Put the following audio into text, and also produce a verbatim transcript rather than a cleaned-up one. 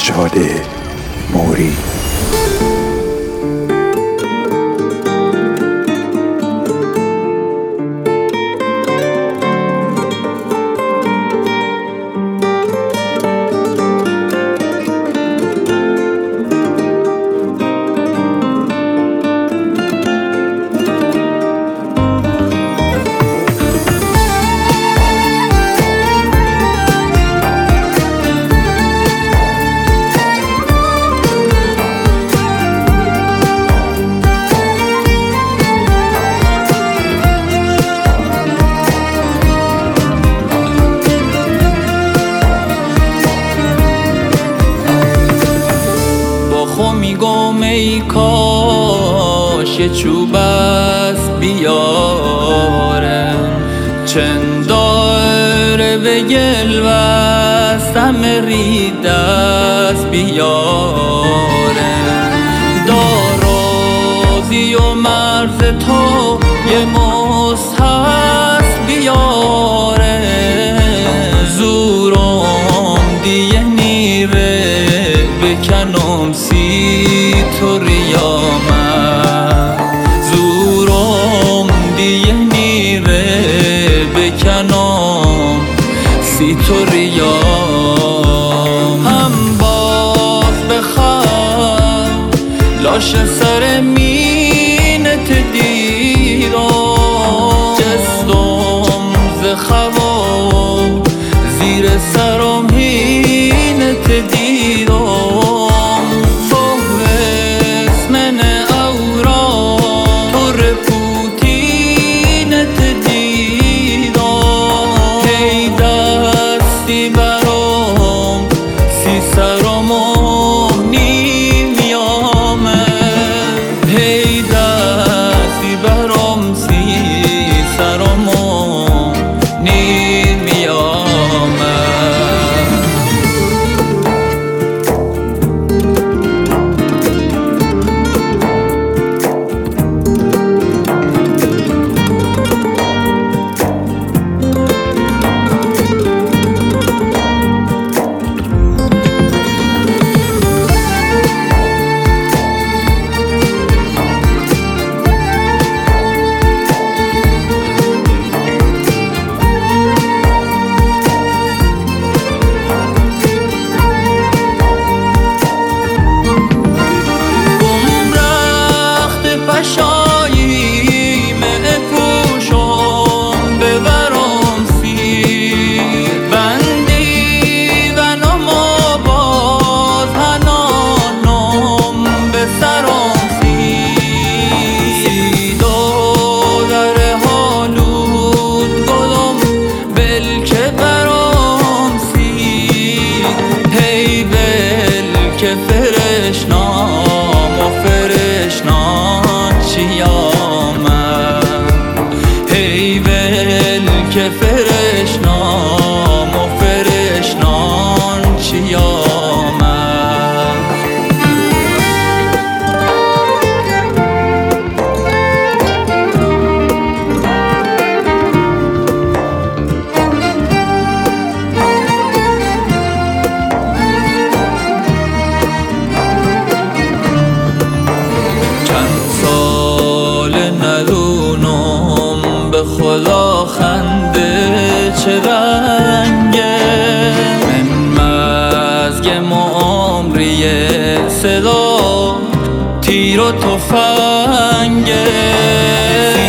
سجاد موری. میگم ای کاش یه چوب است بیارم، چند داره به گل بستم رید است بیارم، دارازی و مرز تو یه مست هست بیارم، زورم دیگه نیره بکنم سی تو ریامم، زورم دیگه نیره بکنم سی تو ریام، هم باز بخوام لاش سر مینت دیرم، جستم ز خواب زیر سرم هینت دیرم، که فرشنام و فرشنان چیامم، هی ول که فرشنام و فرشنان چیامم. خدا خنده چه رنگه، من مزگم و عمری صدا تیر و تفنگه،